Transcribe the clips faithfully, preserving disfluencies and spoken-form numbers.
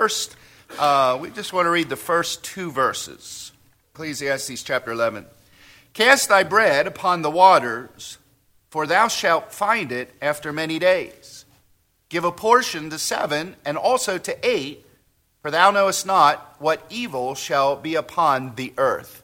first, uh, we just want to read the first two verses. Ecclesiastes chapter eleven. Cast thy bread upon the waters, for thou shalt find it after many days. Give a portion to seven, and also to eight, for thou knowest not what evil shall be upon the earth.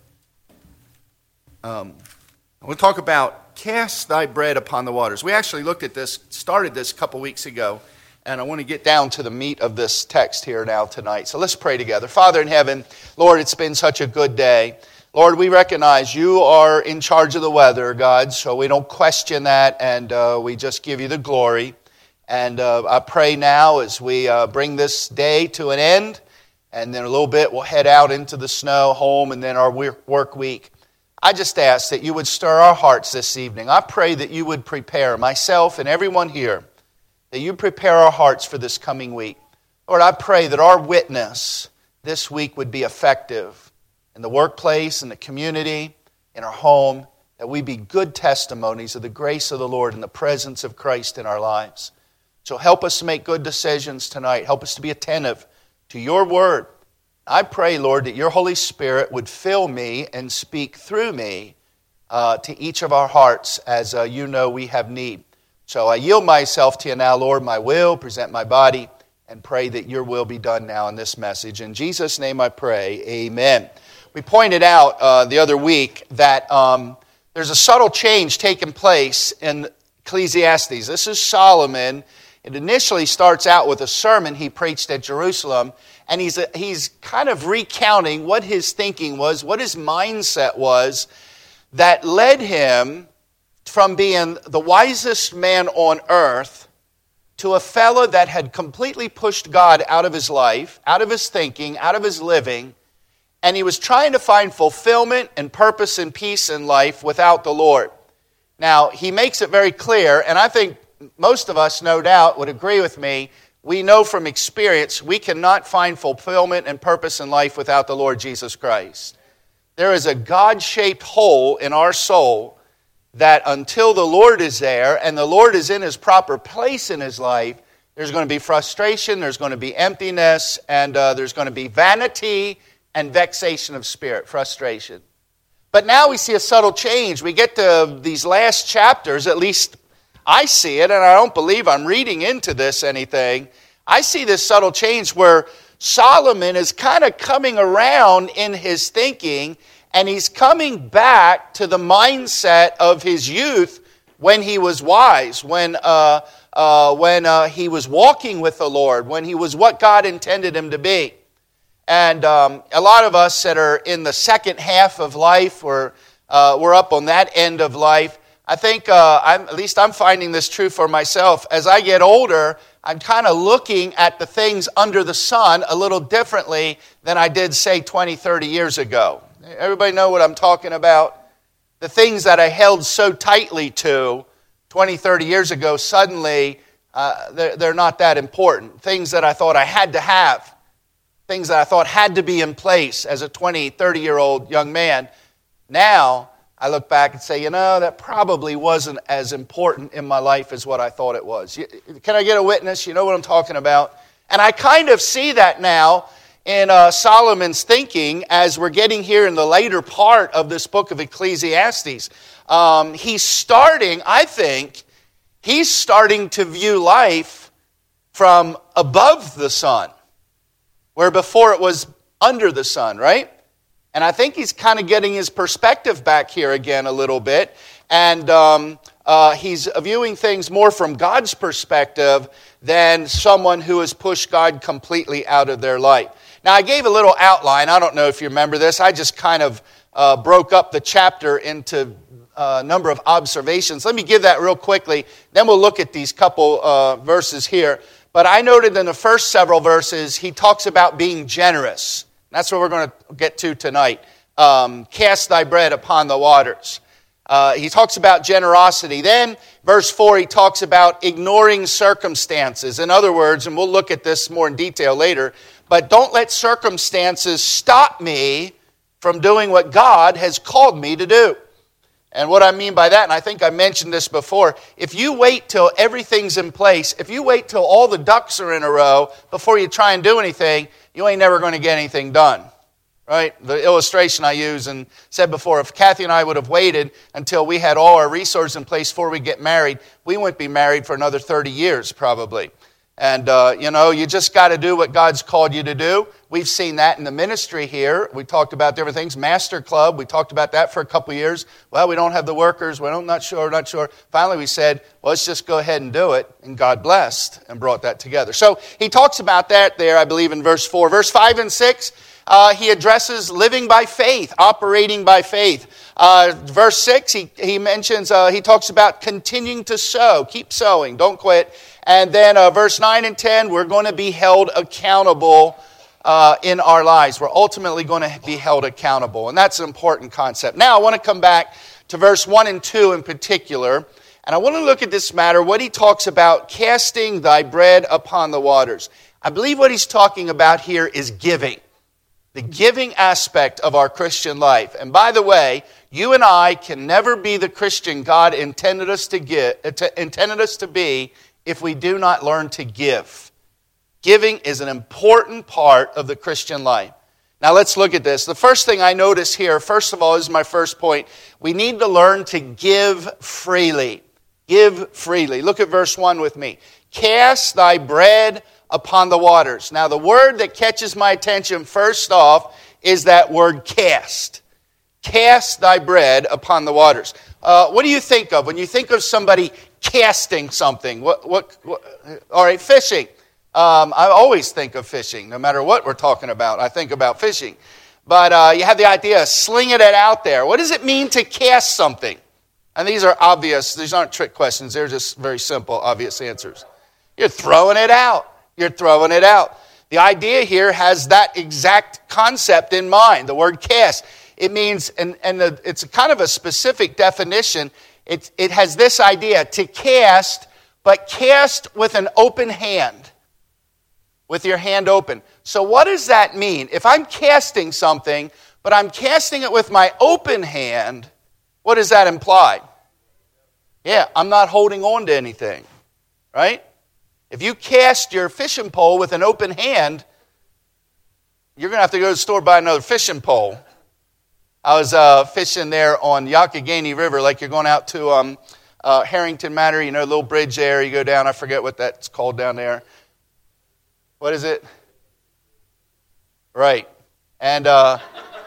Um, we'll talk about cast thy bread upon the waters. We actually looked at this, started this a couple weeks ago, and I want to get down to the meat of this text here now tonight. So let's pray together. Father in heaven, Lord, it's been such a good day. Lord, we recognize you are in charge of the weather, God, so we don't question that, and uh, we just give you the glory. And uh, I pray now as we uh, bring this day to an end, and then a little bit we'll head out into the snow, home, and then our work week. I just ask that you would stir our hearts this evening. I pray that you would prepare myself and everyone here, that you prepare our hearts for this coming week. Lord, I pray that our witness this week would be effective in the workplace, in the community, in our home, that we be good testimonies of the grace of the Lord and the presence of Christ in our lives. So help us to make good decisions tonight. Help us to be attentive to your word. I pray, Lord, that your Holy Spirit would fill me and speak through me uh, to each of our hearts as uh, you know we have need. So I yield myself to you now, Lord, my will, present my body, and pray that your will be done now in this message. In Jesus' name I pray, amen. We pointed out uh, the other week that um, there's a subtle change taking place in Ecclesiastes. This is Solomon. It initially starts out with a sermon he preached at Jerusalem, and he's a, he's kind of recounting what his thinking was, what his mindset was that led him from being the wisest man on earth to a fellow that had completely pushed God out of his life, out of his thinking, out of his living, and he was trying to find fulfillment and purpose and peace in life without the Lord. Now, he makes it very clear, and I think most of us, no doubt, would agree with me. We know from experience we cannot find fulfillment and purpose in life without the Lord Jesus Christ. There is a God-shaped hole in our soul that until the Lord is there and the Lord is in his proper place in his life, there's going to be frustration, there's going to be emptiness, and uh, there's going to be vanity and vexation of spirit, frustration. But now we see a subtle change. We get to these last chapters, at least I see it, and I don't believe I'm reading into this anything. I see this subtle change where Solomon is kind of coming around in his thinking, and he's coming back to the mindset of his youth when he was wise, when uh, uh, when uh, he was walking with the Lord, when he was what God intended him to be. And um, a lot of us that are in the second half of life, or uh, we're up on that end of life, I think, uh, I'm, at least I'm finding this true for myself. As I get older, I'm kind of looking at the things under the sun a little differently than I did, say, twenty, thirty years ago. Everybody know what I'm talking about? The things that I held so tightly to twenty, thirty years ago, suddenly uh, they're, they're not that important. Things that I thought I had to have, things that I thought had to be in place as a twenty, thirty-year-old young man, now I look back and say, you know, that probably wasn't as important in my life as what I thought it was. Can I get a witness? You know what I'm talking about? And I kind of see that now in uh, Solomon's thinking as we're getting here in the later part of this book of Ecclesiastes. Um, he's starting, I think, he's starting to view life from above the sun, where before it was under the sun, right? And I think he's kind of getting his perspective back here again a little bit. And um, uh, he's viewing things more from God's perspective than someone who has pushed God completely out of their life. Now, I gave a little outline. I don't know if you remember this. I just kind of uh, broke up the chapter into a number of observations. Let me give that real quickly. Then we'll look at these couple uh, verses here. But I noted in the first several verses, he talks about being generous. That's what we're going to get to tonight. Um, Cast thy bread upon the waters. Uh, he talks about generosity. Then, verse four, he talks about ignoring circumstances. In other words, and we'll look at this more in detail later, but don't let circumstances stop me from doing what God has called me to do. And what I mean by that, and I think I mentioned this before, if you wait till everything's in place, if you wait till all the ducks are in a row before you try and do anything, you ain't never going to get anything done. Right? The illustration I use and said before, if Kathy and I would have waited until we had all our resources in place before we get married, we wouldn't be married for another thirty years probably. And, uh, you know, you just got to do what God's called you to do. We've seen that in the ministry here. We talked about different things. Master Club, we talked about that for a couple of years. Well, we don't have the workers. We're not sure, not sure. Finally, we said, well, let's just go ahead and do it. And God blessed and brought that together. So he talks about that there, I believe, in verse four. Verse five and six, uh, he addresses living by faith, operating by faith. Uh, verse six, he, he mentions, uh, he talks about continuing to sow. Keep sowing. Don't quit. And then uh, verse nine and ten, we're going to be held accountable uh, in our lives. We're ultimately going to be held accountable. And that's an important concept. Now, I want to come back to verse one and two in particular. And I want to look at this matter, what he talks about, casting thy bread upon the waters. I believe what he's talking about here is giving. The giving aspect of our Christian life. And by the way, you and I can never be the Christian God intended us to get, intended us to be if we do not learn to give. Giving is an important part of the Christian life. Now let's look at this. The first thing I notice here, first of all, is my first point. We need to learn to give freely. Give freely. Look at verse one with me. Cast thy bread upon the waters. Now the word that catches my attention first off is that word cast. Cast thy bread upon the waters. Uh, what do you think of when you think of somebody casting something? What? What? what all right, fishing. Um, I always think of fishing, no matter what we're talking about. I think about fishing. But uh, you have the idea of slinging it out there. What does it mean to cast something? And these are obvious. These aren't trick questions. They're just very simple, obvious answers. You're throwing it out. You're throwing it out. The idea here has that exact concept in mind, the word cast. It means, and, and the, it's kind of a specific definition. It, it has this idea, to cast, but cast with an open hand, with your hand open. So what does that mean? If I'm casting something, but I'm casting it with my open hand, what does that imply? Yeah, I'm not holding on to anything, right? If you cast your fishing pole with an open hand, you're going to have to go to the store and buy another fishing pole. I was uh, fishing there on Youghiogheny River, like you're going out to um, uh, Harrington Manor, you know, a little bridge there. You go down, I forget what that's called down there. What is it? Right. And uh,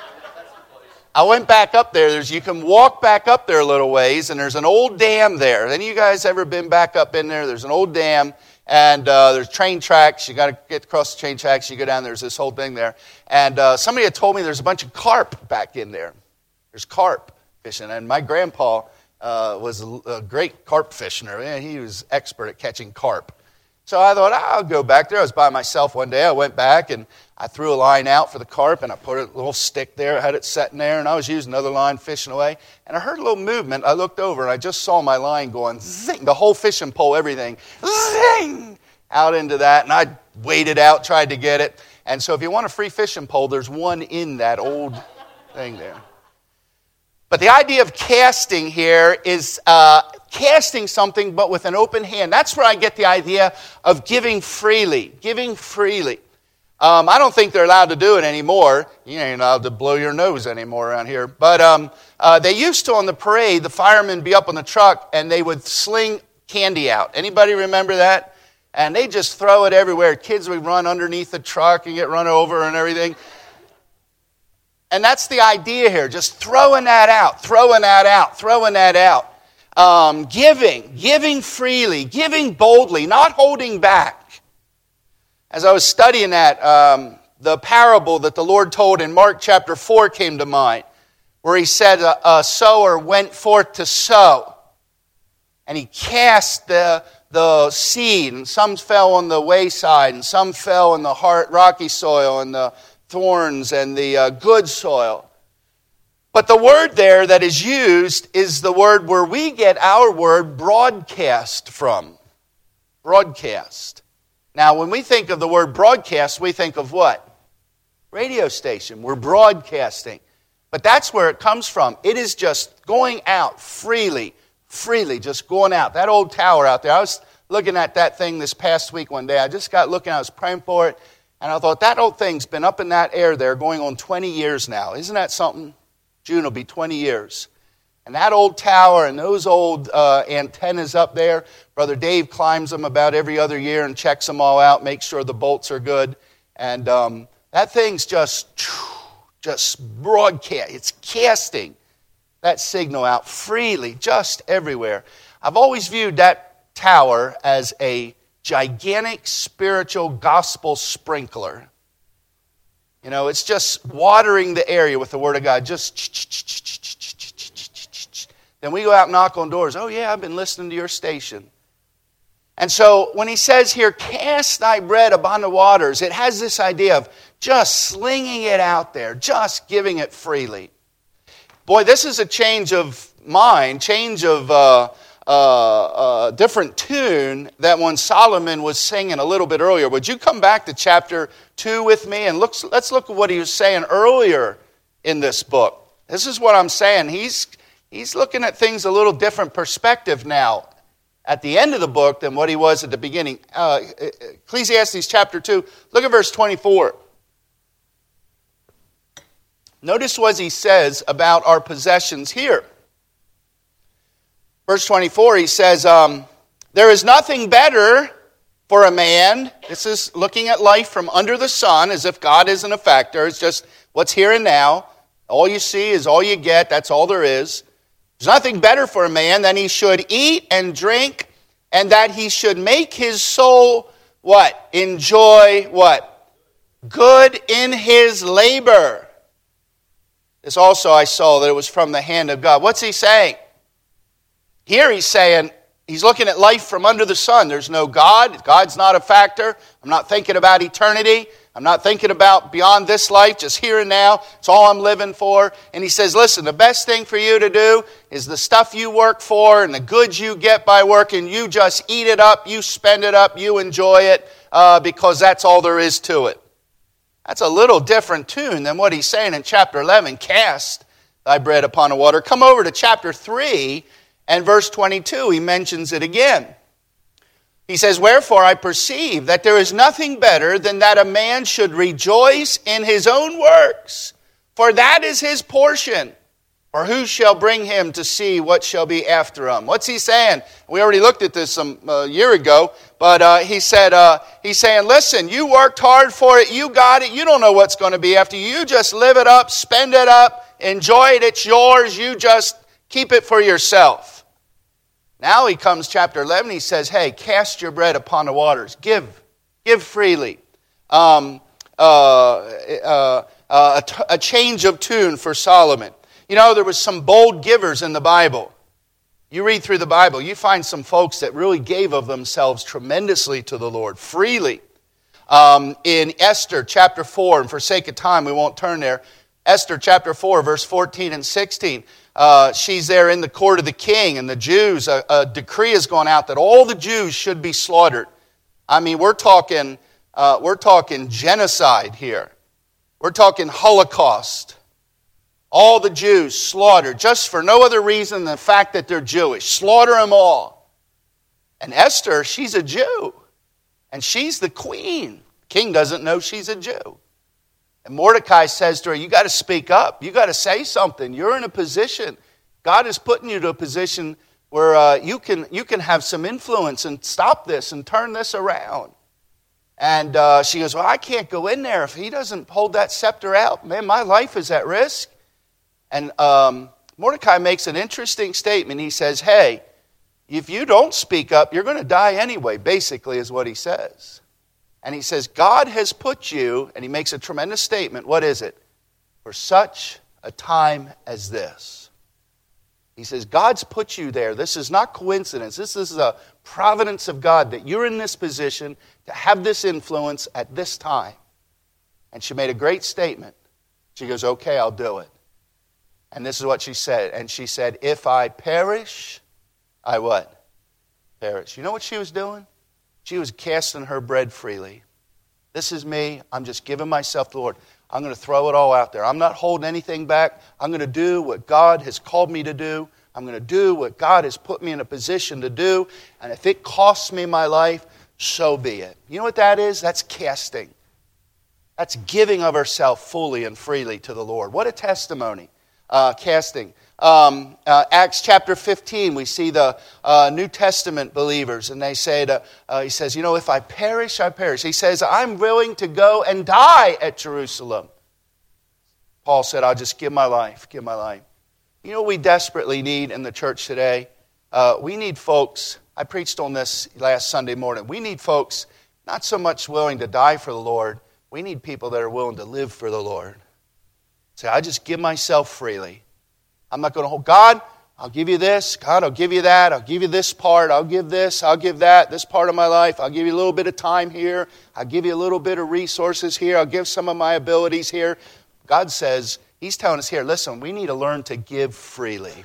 I went back up there. There's, you can walk back up there a little ways, and there's an old dam there. Any of you guys ever been back up in there? There's an old dam. And uh, there's train tracks. You got to get across the train tracks. You go down. There's this whole thing there. And uh, somebody had told me there's a bunch of carp back in there. There's carp fishing. And my grandpa uh, was a, a great carp fisher. Man, he was expert at catching carp. So I thought, I'll go back there. I was by myself one day. I went back and I threw a line out for the carp, and I put a little stick there. I had it sitting there, and I was using another line fishing away. And I heard a little movement. I looked over, and I just saw my line going zing, the whole fishing pole, everything, zing, out into that. And I waded out, tried to get it. And so if you want a free fishing pole, there's one in that old thing there. But the idea of casting here is uh, casting something, but with an open hand. That's where I get the idea of giving freely, giving freely. Um, I don't think they're allowed to do it anymore. You ain't allowed to blow your nose anymore around here. But um, uh, they used to, on the parade, the firemen be up on the truck, and they would sling candy out. Anybody remember that? And they just throw it everywhere. Kids would run underneath the truck and get run over and everything. And that's the idea here, just throwing that out, throwing that out, throwing that out. Um, giving, giving freely, giving boldly, not holding back. As I was studying that, um, the parable that the Lord told in Mark chapter four came to mind, where he said a, a sower went forth to sow, and he cast the, the seed, and some fell on the wayside, and some fell in the hard, rocky soil, and the thorns and the uh, good soil. But the word there that is used is the word where we get our word broadcast from. Broadcast. Now, when we think of the word broadcast, we think of what? Radio station. We're broadcasting. But that's where it comes from. It is just going out freely, freely, just going out. That old tower out there, I was looking at that thing this past week one day. I just got looking, I was praying for it, and I thought, that old thing's been up in that air there going on twenty years now. Isn't that something? June will be twenty years. And that old tower and those old uh, antennas up there, Brother Dave climbs them about every other year and checks them all out, makes sure the bolts are good. And um, that thing's just, just broadcast. It's casting that signal out freely, just everywhere. I've always viewed that tower as a gigantic spiritual gospel sprinkler. You know, it's just watering the area with the Word of God. Just then we go out and knock on doors. Oh yeah, I've been listening to your station. And so when he says here, cast thy bread upon the waters, it has this idea of just slinging it out there, just giving it freely. Boy, this is a change of mind, change of uh, uh, uh, different tune than when Solomon was singing a little bit earlier. Would you come back to chapter two with me and look? Let's look at what he was saying earlier in this book. This is what I'm saying. He's he's looking at things a little different perspective now at the end of the book than what he was at the beginning. Uh, Ecclesiastes chapter two, look at verse twenty-four. Notice what he says about our possessions here. Verse twenty-four, he says, um, there is nothing better for a man. This is looking at life from under the sun, as if God isn't a factor. It's just what's here and now. All you see is all you get. That's all there is. There's nothing better for a man than he should eat and drink, and that he should make his soul, what? Enjoy what? Good in his labor. This also I saw that it was from the hand of God. What's he saying? Here he's saying, he's looking at life from under the sun. There's no God. God's not a factor. I'm not thinking about eternity. I'm not thinking about beyond this life, just here and now. It's all I'm living for. And he says, listen, the best thing for you to do is the stuff you work for and the goods you get by working, you just eat it up, you spend it up, you enjoy it, uh, because that's all there is to it. That's a little different tune than what he's saying in chapter eleven, cast thy bread upon the water. Come over to chapter three and verse twenty-two, he mentions it again. He says, wherefore I perceive that there is nothing better than that a man should rejoice in his own works, for that is his portion. Or who shall bring him to see what shall be after him? What's he saying? We already looked at this some uh, year ago, but uh, he said, uh, he's saying, listen, you worked hard for it, you got it, you don't know what's going to be after you. You just live it up, spend it up, enjoy it, it's yours, you just keep it for yourself. Now he comes, chapter eleven, he says, hey, cast your bread upon the waters. Give. Give freely. Um, uh, uh, uh, a, t- a change of tune for Solomon. You know, there was some bold givers in the Bible. You read through the Bible, you find some folks that really gave of themselves tremendously to the Lord, freely. Um, in Esther chapter four, and for sake of time, we won't turn there. Esther chapter four, verse fourteen and sixteen. Uh, she's there in the court of the king, and the Jews, a, a decree has gone out that all the Jews should be slaughtered. I mean, we're talking, uh, we're talking genocide here. We're talking Holocaust. All the Jews slaughtered, just for no other reason than the fact that they're Jewish. Slaughter them all. And Esther, she's a Jew. And she's the queen. King doesn't know she's a Jew. And Mordecai says to her, you got to speak up. You got to say something. You're in a position. God is putting you to a position where uh, you can you can have some influence and stop this and turn this around. And uh, she goes, well, I can't go in there. If he doesn't hold that scepter out, man, my life is at risk. And um, Mordecai makes an interesting statement. He says, hey, if you don't speak up, you're going to die anyway, basically is what he says. And he says, God has put you, and he makes a tremendous statement. What is it? For such a time as this. He says, God's put you there. This is not coincidence. This is a providence of God that you're in this position to have this influence at this time. And she made a great statement. She goes, okay, I'll do it. And this is what she said. And she said, if I perish, I what? Perish. You know what she was doing? She was casting her bread freely. This is me. I'm just giving myself to the Lord. I'm going to throw it all out there. I'm not holding anything back. I'm going to do what God has called me to do. I'm going to do what God has put me in a position to do. And if it costs me my life, so be it. You know what that is? That's casting. That's giving of ourselves fully and freely to the Lord. What a testimony. Uh, casting. Um, uh, Acts chapter fifteen, we see the uh, New Testament believers, and they say, to, uh, he says, you know, if I perish, I perish. He says, I'm willing to go and die at Jerusalem. Paul said, I'll just give my life, give my life. You know what we desperately need in the church today? Uh, we need folks, I preached on this last Sunday morning, we need folks not so much willing to die for the Lord, we need people that are willing to live for the Lord. Say, I just give myself freely. I'm not going to hold, God, I'll give you this. God, I'll give you that. I'll give you this part. I'll give this. I'll give that. This part of my life. I'll give you a little bit of time here. I'll give you a little bit of resources here. I'll give some of my abilities here. God says, He's telling us here, listen, we need to learn to give freely.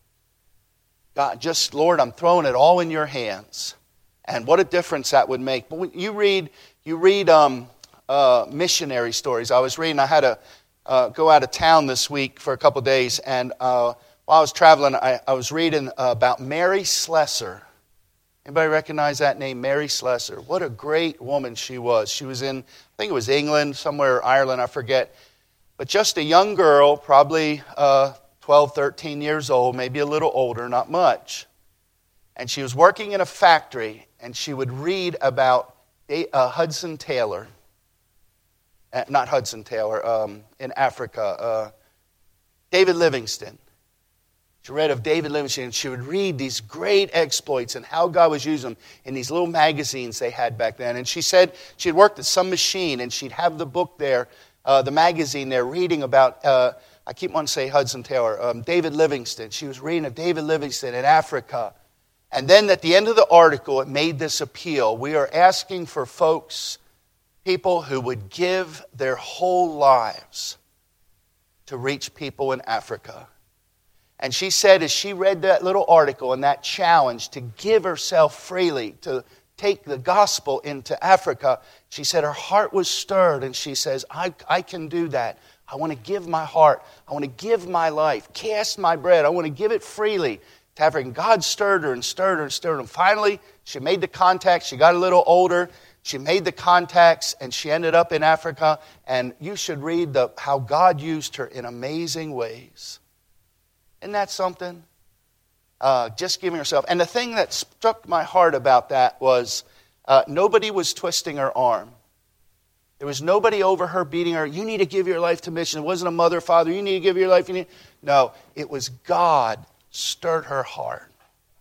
God, just, Lord, I'm throwing it all in your hands. And what a difference that would make. But when you read, you read um, uh, missionary stories. I was reading, I had to uh, go out of town this week for a couple days, and uh, while I was traveling, I, I was reading uh, about Mary Slessor. Anybody recognize that name, Mary Slessor? What a great woman she was. She was in, I think it was England, somewhere, Ireland, I forget. But just a young girl, probably uh, twelve, thirteen years old, maybe a little older, not much. And she was working in a factory, and she would read about uh, Hudson Taylor. Uh, not Hudson Taylor, um, in Africa. Uh, David Livingstone. She read of David Livingstone, and she would read these great exploits and how God was using them in these little magazines they had back then. And she said she had worked at some machine, and she'd have the book there, uh, the magazine there, reading about, uh, I keep wanting to say Hudson Taylor, um, David Livingstone. She was reading of David Livingstone in Africa. And then at the end of the article, it made this appeal. We are asking for folks, people who would give their whole lives to reach people in Africa. And she said as she read that little article and that challenge to give herself freely, to take the gospel into Africa, she said her heart was stirred, and she says, I, I can do that. I want to give my heart. I want to give my life, cast my bread. I want to give it freely to Africa. And God stirred her and stirred her and stirred her. And finally, she made the contact. She got a little older. She made the contacts, and she ended up in Africa. And you should read the, how God used her in amazing ways. Isn't that something? Uh, just giving herself. And the thing that struck my heart about that was uh, nobody was twisting her arm. There was nobody over her beating her. You need to give your life to mission. It wasn't a mother, father. You need to give your life. You need... No, it was God stirred her heart.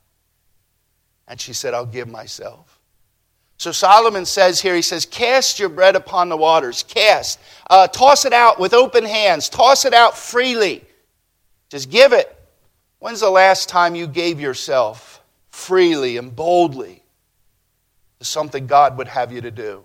And she said, I'll give myself. So Solomon says here, he says, cast your bread upon the waters. Cast. Uh, toss it out with open hands. Toss it out freely. Just give it. When's the last time you gave yourself freely and boldly to something God would have you to do?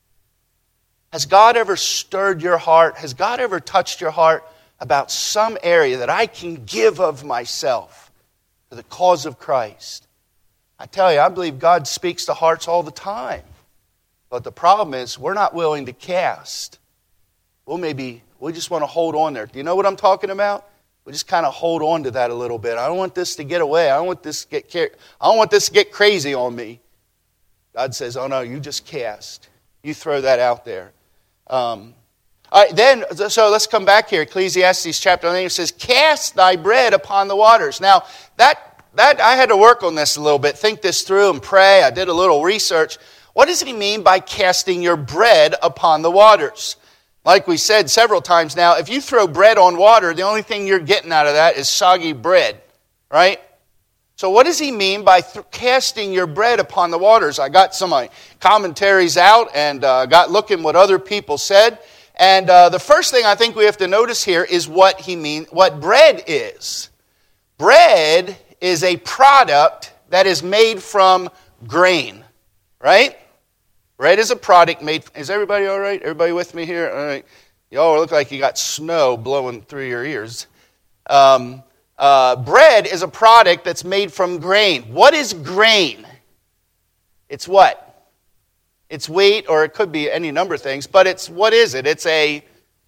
Has God ever stirred your heart? Has God ever touched your heart about some area that I can give of myself to the cause of Christ? I tell you, I believe God speaks to hearts all the time. But the problem is we're not willing to cast. Well, maybe we just want to hold on there. Do you know what I'm talking about? We just kind of hold on to that a little bit. I don't want this to get away. I don't want this to get car- I don't want this to get crazy on me. God says, oh no, you just cast. You throw that out there. Um, all right, then, so let's come back here. Ecclesiastes chapter nine, it says, cast thy bread upon the waters. Now, that, that I had to work on this a little bit, think this through and pray. I did a little research. What does he mean by casting your bread upon the waters? Like we said several times now, if you throw bread on water, the only thing you're getting out of that is soggy bread, right? So what does he mean by th- casting your bread upon the waters? I got some of my commentaries out and uh, got looking what other people said. And uh, the first thing I think we have to notice here is what he mean, what bread is. Bread is a product that is made from grain, right? Bread is a product made... Is everybody all right? Everybody with me here? All right. Y'all look like you got snow blowing through your ears. Um, uh, bread is a product that's made from grain. What is grain? It's what? It's wheat, or it could be any number of things, but it's, what is it? It's a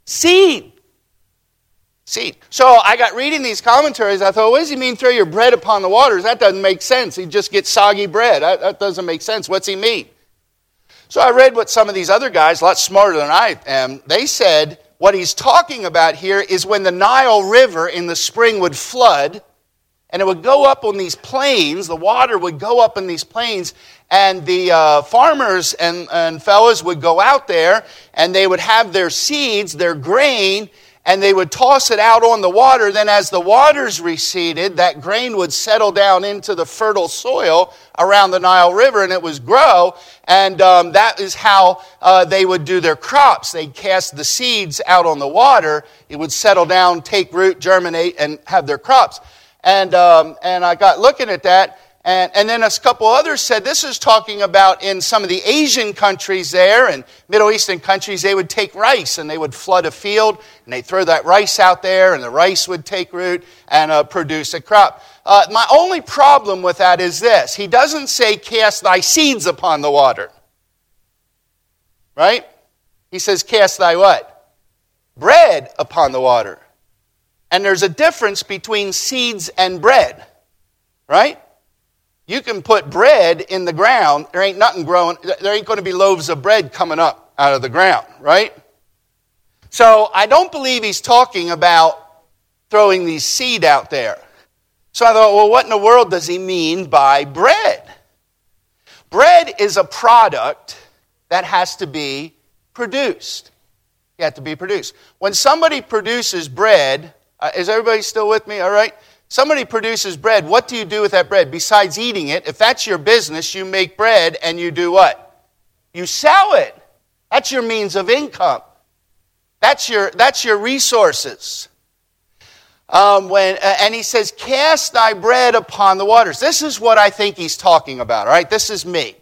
Seed. Seed. So I got reading these commentaries. I thought, what does he mean throw your bread upon the waters? That doesn't make sense. He just gets soggy bread. That, that doesn't make sense. What's he mean? So I read what some of these other guys, a lot smarter than I am, they said what he's talking about here is when the Nile River in the spring would flood, and it would go up on these plains, the water would go up in these plains, and the uh, farmers and, and fellas would go out there, and they would have their seeds, their grain, and they would toss it out on the water. Then as the waters receded, that grain would settle down into the fertile soil around the Nile River, and it would grow, and um, that is how uh, they would do their crops. They'd cast the seeds out on the water, it would settle down, take root, germinate, and have their crops. And um, and I got looking at that, and, and then a couple others said this is talking about in some of the Asian countries there and Middle Eastern countries, they would take rice and they would flood a field and they'd throw that rice out there and the rice would take root and uh, produce a crop. Uh, my only problem with that is this. He doesn't say cast thy seeds upon the water. Right? He says cast thy what? Bread upon the water. And there's a difference between seeds and bread, right? You can put bread in the ground. There ain't nothing growing. There ain't going to be loaves of bread coming up out of the ground, right? So I don't believe he's talking about throwing these seed out there. So I thought, well, what in the world does he mean by bread? Bread is a product that has to be produced. You have to be produced. When somebody produces bread, Uh, is everybody still with me? All right. Somebody produces bread. What do you do with that bread? Besides eating it, if that's your business, you make bread and you do what? You sell it. That's your means of income. That's your, that's your resources. Um, when uh, and he says, cast thy bread upon the waters. This is what I think he's talking about. All right. This is me.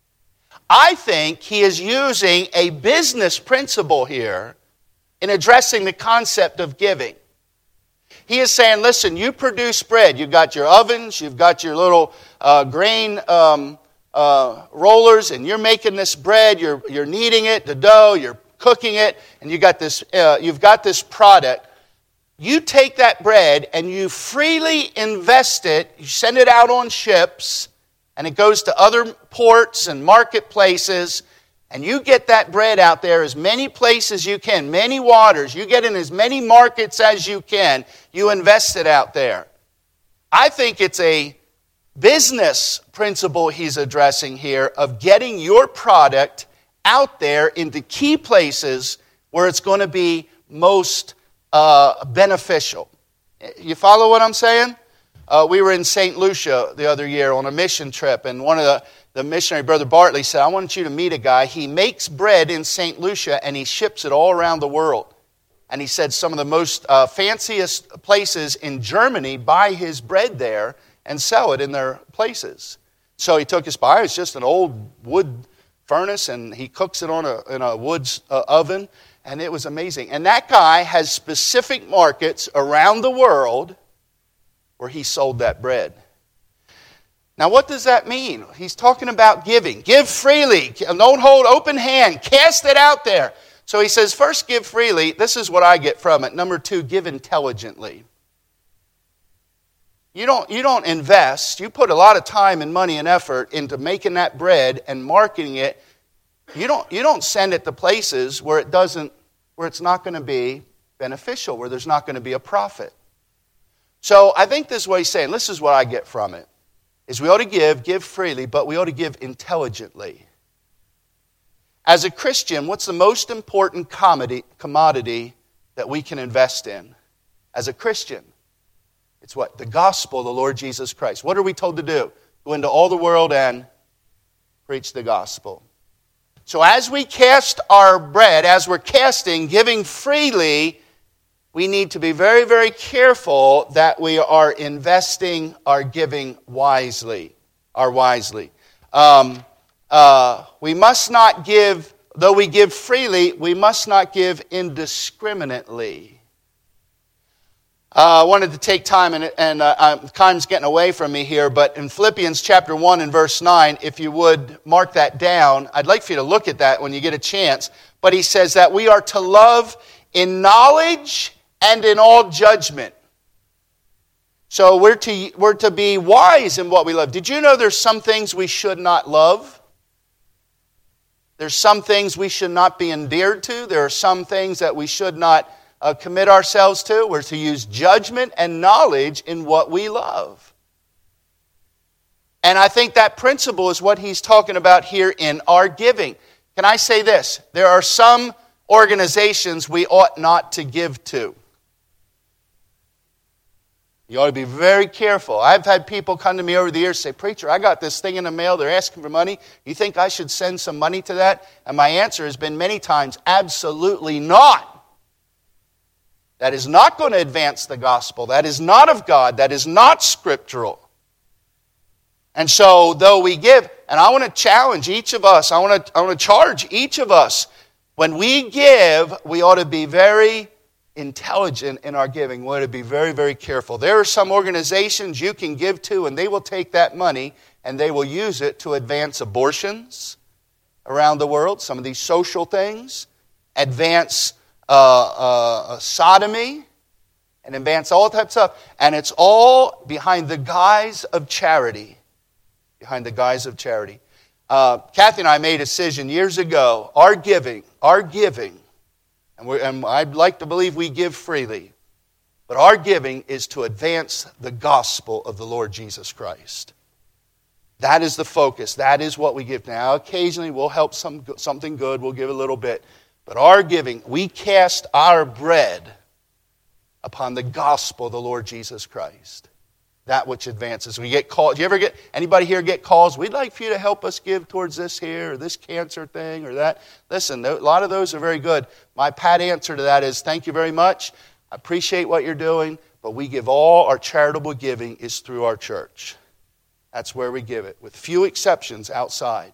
I think he is using a business principle here in addressing the concept of giving. He is saying, listen, you produce bread. You've got your ovens, you've got your little uh, grain um, uh, rollers, and you're making this bread. You're you're kneading it, the dough. You're cooking it, and you got this. Uh, you've got this product. You take that bread and you freely invest it. You send it out on ships, and it goes to other ports and marketplaces. And you get that bread out there as many places as you can, many waters. You get in as many markets as you can. You invest it out there. I think it's a business principle he's addressing here of getting your product out there into key places where it's going to be most uh, beneficial. You follow what I'm saying? Uh, we were in Saint Lucia the other year on a mission trip, and one of the The missionary, Brother Bartley, said, I want you to meet a guy. He makes bread in Saint Lucia, and he ships it all around the world. And he said some of the most uh, fanciest places in Germany buy his bread there and sell it in their places. So he took us by. It's just an old wood furnace, and he cooks it on a, in a wood uh, oven, and it was amazing. And that guy has specific markets around the world where he sold that bread. Now, what does that mean? He's talking about giving. Give freely. Don't hold open hand. Cast it out there. So he says, first, give freely. This is what I get from it. Number two, give intelligently. You don't, you don't invest. You put a lot of time and money and effort into making that bread and marketing it. You don't, you don't send it to places where it doesn't, where it's not going to be beneficial, where there's not going to be a profit. So I think this is what he's saying. This is what I get from it. Is we ought to give, give freely, but we ought to give intelligently. As a Christian, what's the most important commodity that we can invest in? As a Christian, it's what? The gospel of the Lord Jesus Christ. What are we told to do? Go into all the world and preach the gospel. So as we cast our bread, as we're casting, giving freely, we need to be very, very careful that we are investing our giving wisely. Are wisely. Um, uh, we must not give, though we give freely, we must not give indiscriminately. Uh, I wanted to take time, and, and uh, time's getting away from me here, but in Philippians chapter one and verse nine, if you would mark that down, I'd like for you to look at that when you get a chance. But he says that we are to love in knowledge and in all judgment. So we're to, we're to be wise in what we love. Did you know there's some things we should not love? There's some things we should not be endeared to. There are some things that we should not uh, commit ourselves to. We're to use judgment and knowledge in what we love. And I think that principle is what he's talking about here in our giving. Can I say this? There are some organizations we ought not to give to. You ought to be very careful. I've had people come to me over the years and say, "Preacher, I got this thing in the mail. They're asking for money. You think I should send some money to that?" And my answer has been many times, absolutely not. That is not going to advance the gospel. That is not of God. That is not scriptural. And so, though we give, and I want to challenge each of us, I want to, I want to charge each of us, when we give, we ought to be very intelligent in our giving. We ought to be very, very careful. There are some organizations you can give to, and they will take that money and they will use it to advance abortions around the world, some of these social things, advance uh, uh, sodomy, and advance all types of stuff. And it's all behind the guise of charity. Behind the guise of charity. Uh, Kathy and I made a decision years ago. Our giving, our giving, and, we're, and I'd like to believe we give freely, but our giving is to advance the gospel of the Lord Jesus Christ. That is the focus. That is what we give. Now, occasionally we'll help some something good. We'll give a little bit. But our giving, we cast our bread upon the gospel of the Lord Jesus Christ. That which advances. We get calls. Do you ever get, anybody here get calls? We'd like for you to help us give towards this here, or this cancer thing, or that. Listen, a lot of those are very good. My pat answer to that is, thank you very much. I appreciate what you're doing, but we give all our charitable giving is through our church. That's where we give it, with few exceptions outside.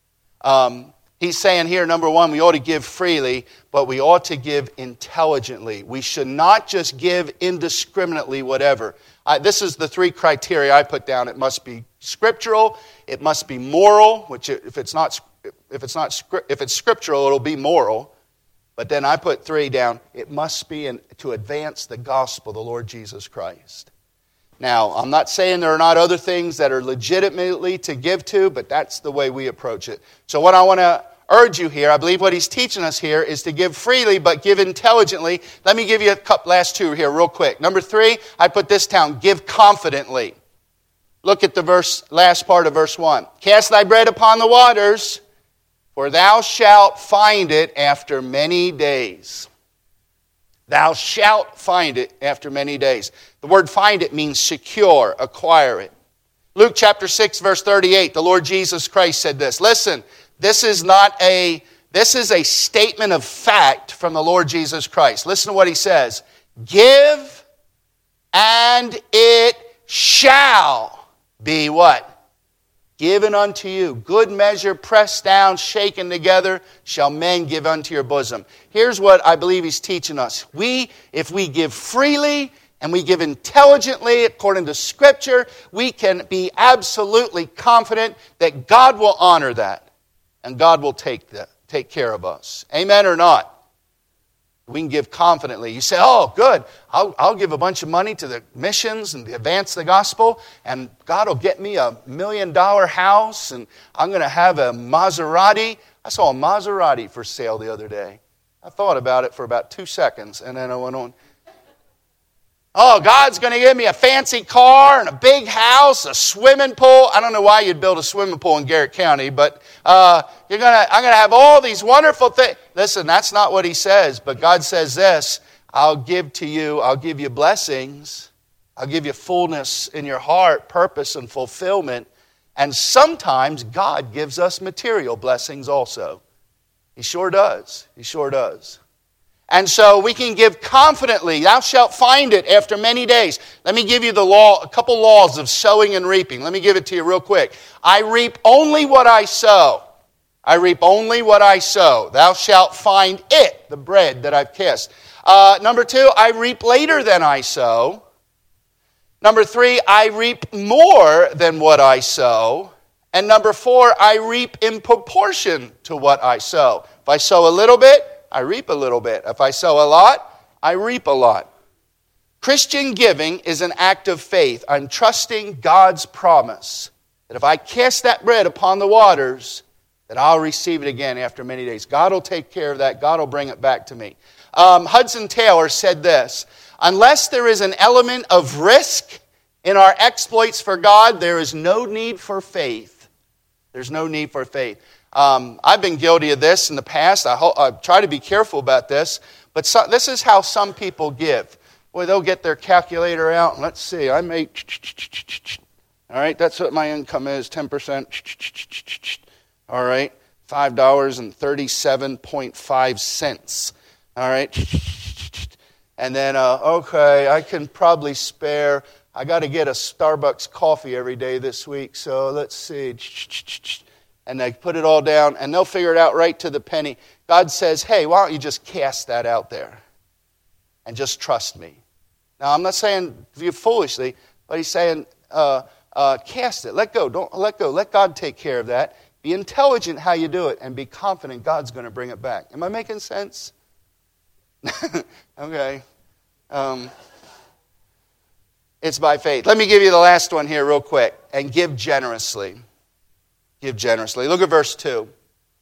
Um, he's saying here, number one, we ought to give freely, but we ought to give intelligently. We should not just give indiscriminately whatever. I, this is the three criteria I put down. It must be scriptural. It must be moral, which if it's not if it's not if it's scriptural, it'll be moral. But then I put three down. It must be in, to advance the gospel of the Lord Jesus Christ. Now, I'm not saying there are not other things that are legitimately to give to, but that's the way we approach it. So what I want to urge you here, I believe what he's teaching us here is to give freely, but give intelligently. Let me give you a couple, last two here real quick. Number three, I put this down, give confidently. Look at the verse, last part of verse one. Cast thy bread upon the waters, for thou shalt find it after many days. Thou shalt find it after many days. The word find it means secure, acquire it. Luke chapter six, verse thirty-eight, the Lord Jesus Christ said this. Listen, this is not a, this is a statement of fact from the Lord Jesus Christ. Listen to what he says. Give, and it shall be what? Given unto you. Good measure, pressed down, shaken together, shall men give unto your bosom. Here's what I believe he's teaching us. We, if we give freely and we give intelligently according to Scripture, we can be absolutely confident that God will honor that. And God will take that, take care of us. Amen or not? We can give confidently. You say, oh, good. I'll, I'll give a bunch of money to the missions and advance the gospel, and God will get me a million dollar house, and I'm going to have a Maserati. I saw a Maserati for sale the other day. I thought about it for about two seconds, and then I went on. Oh, God's going to give me a fancy car and a big house, a swimming pool. I don't know why you'd build a swimming pool in Garrett County, but uh, you're going to. I'm going to have all these wonderful things. Listen, that's not what he says, but God says this, I'll give to you, I'll give you blessings. I'll give you fullness in your heart, purpose and fulfillment. And sometimes God gives us material blessings also. He sure does. He sure does. And so we can give confidently, thou shalt find it after many days. Let me give you the law, a couple laws of sowing and reaping. Let me give it to you real quick. I reap only what I sow. I reap only what I sow. Thou shalt find it, the bread that I've cast. Uh, number two, I reap later than I sow. Number three, I reap more than what I sow. And number four, I reap in proportion to what I sow. If I sow a little bit, I reap a little bit. If I sow a lot, I reap a lot. Christian giving is an act of faith. I'm trusting God's promise that if I cast that bread upon the waters, that I'll receive it again after many days. God will take care of that. God will bring it back to me. Um, Hudson Taylor said this, unless there is an element of risk in our exploits for God, there is no need for faith. There's no need for faith. Um, I've been guilty of this in the past. I, ho- I try to be careful about this. But so, this is how some people give. Boy, they'll get their calculator out, and let's see, I make, all right, that's what my income is, ten percent. All right, five dollars and thirty-seven point five cents. All right, and then, uh, okay, I can probably spare, I got to get a Starbucks coffee every day this week, so let's see. And they put it all down, and they'll figure it out right to the penny. God says, hey, why don't you just cast that out there and just trust me? Now, I'm not saying you foolishly, but he's saying, uh, uh, cast it. Let go. Don't let go. Let God take care of that. Be intelligent how you do it, and be confident God's going to bring it back. Am I making sense? Okay. Um, it's by faith. Let me give you the last one here real quick. And give generously. Give generously. Look at verse two.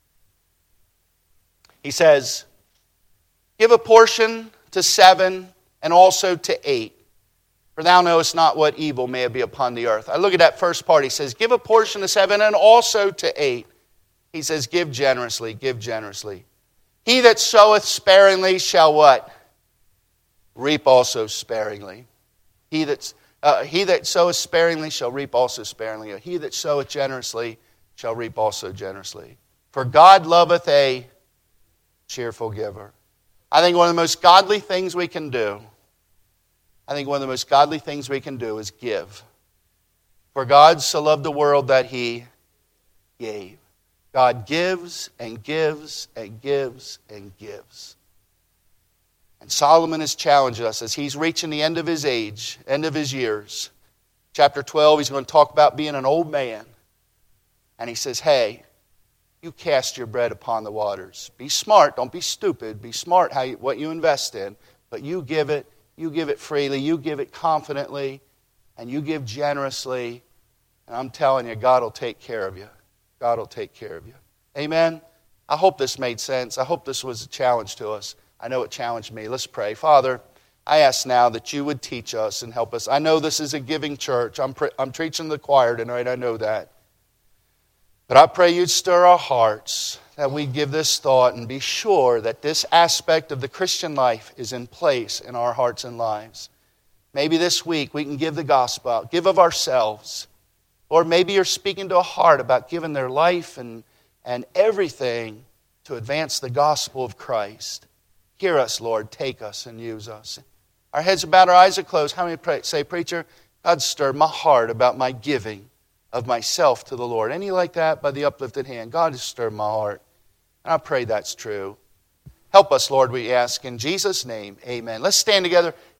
He says, give a portion to seven and also to eight. For thou knowest not what evil may be upon the earth. I look at that first part. He says, give a portion to seven and also to eight. He says, give generously, give generously. He that soweth sparingly shall what? Reap also sparingly. He that, uh, he that soweth sparingly shall reap also sparingly. He that soweth generously shall reap also generously. For God loveth a cheerful giver. I think one of the most godly things we can do, I think one of the most godly things we can do is give. For God so loved the world that He gave. God gives and gives and gives and gives. And Solomon has challenged us as he's reaching the end of his age, end of his years. Chapter twelve, he's going to talk about being an old man. And he says, hey, you cast your bread upon the waters. Be smart. Don't be stupid. Be smart how you, what you invest in. But you give it. You give it freely. You give it confidently. And you give generously. And I'm telling you, God will take care of you. God will take care of you. Amen? I hope this made sense. I hope this was a challenge to us. I know it challenged me. Let's pray. Father, I ask now that you would teach us and help us. I know this is a giving church. I'm, pre- I'm preaching to the choir tonight. I know that. But I pray you'd stir our hearts, that we give this thought and be sure that this aspect of the Christian life is in place in our hearts and lives. Maybe this week we can give the gospel out, give of ourselves. Or maybe you're speaking to a heart about giving their life and, and everything to advance the gospel of Christ. Hear us, Lord. Take us and use us. Our heads are bowed, our eyes are closed. How many pray, say, preacher, God stirred my heart about my giving of myself to the Lord. Any like that by the uplifted hand? God has stirred my heart. And I pray that's true. Help us, Lord, we ask. In Jesus' name, amen. Let's stand together.